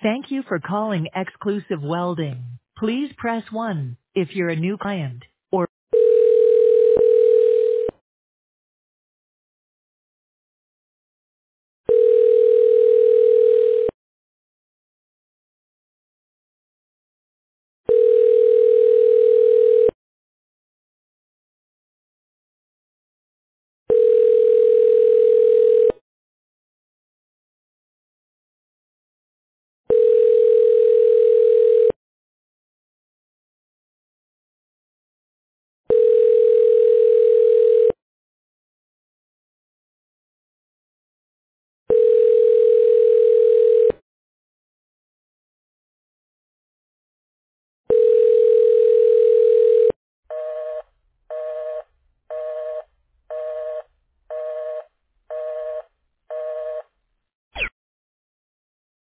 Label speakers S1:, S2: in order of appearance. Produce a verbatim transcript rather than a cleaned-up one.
S1: Thank you for calling Exclusive Welding. Please press one if you're a new client.